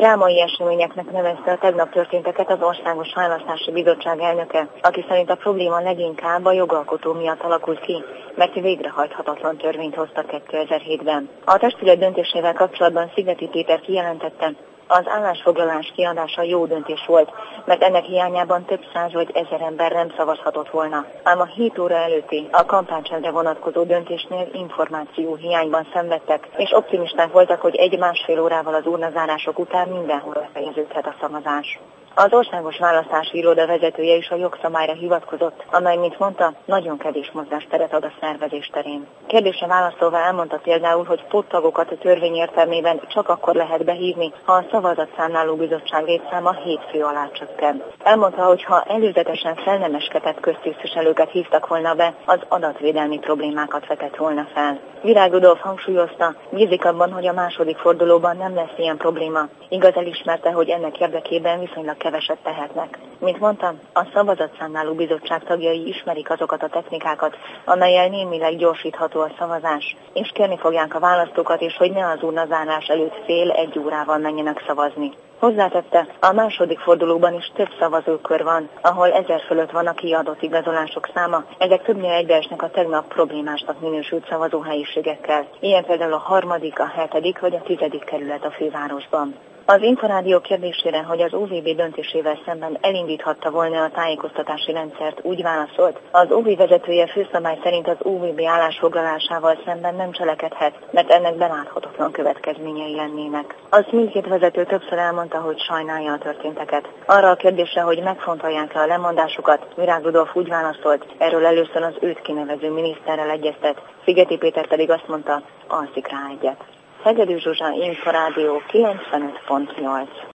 Drámai eseményeknek nevezte a tegnap történteket az Országos Választási Bizottság elnöke, aki szerint a probléma leginkább a jogalkotó miatt alakult ki, mert végrehajthatatlan törvényt hoztak 2007-ben. A testület döntésével kapcsolatban Szigeti Péter kijelentette, az állásfoglalás kiadása jó döntés volt, mert ennek hiányában több száz vagy ezer ember nem szavazhatott volna. Ám a 7 óra előtti, a kampánycsendre vonatkozó döntésnél információ hiányban szenvedtek, és optimisták voltak, hogy 1-1,5 órával az urnazárások után mindenhol befejeződhet a szavazás. Az Országos Választási Iroda vezetője is a jogszabályra hivatkozott, amely, mint mondta, nagyon kevés mozgásteret ad a szervezés terén. Kérdésre válaszolva elmondta például, hogy póttagokat a törvény értelmében csak akkor lehet behívni, ha a szavazatszámláló bizottság létszáma 7 fő alá csökken. Elmondta, hogy ha előzetesen felnemeskedett köztisztviselőket hívtak volna be, az adatvédelmi problémákat vetett volna fel. Virág Rudolf hangsúlyozta, bízik abban, hogy a második fordulóban nem lesz ilyen probléma. Igaz, elismerte, hogy ennek érdekében viszonylag keveset tehetnek. Mint mondtam, a szavazatszámláló bizottság tagjai ismerik azokat a technikákat, amellyel némileg gyorsítható a szavazás, és kérni fogják a választókat is, hogy ne az urnazárás előtt fél-1 órával menjenek szavazni. Hozzátette, a második fordulóban is több szavazókör van, ahol 1000 fölött van a kiadott igazolások száma, ezek többnyire egybeesnek a tegnap problémásnak minősült szavazóhelyiségekkel, ilyen például a 3., a 7. vagy a 10. kerület a fővárosban. Az Inforádió kérdésére, hogy az OVB döntésével szemben elindíthatta volna a tájékoztatási rendszert, úgy válaszolt, az OV vezetője főszabály szerint az OVB állásfoglalásával szemben nem cselekedhet, mert ennek beláthatatlan következményei lennének. Az mindkét vezető többször elmondta, hogy sajnálja a történteket. Arra a kérdésre, hogy megfontolják-e a lemondásukat, Virág Rudolf úgy válaszolt, erről először az őt kinevező miniszterrel egyeztet, Szigeti Péter pedig azt mondta, alszik rá egyet. Hegedű Zsuzsa, Inforádió 95.8.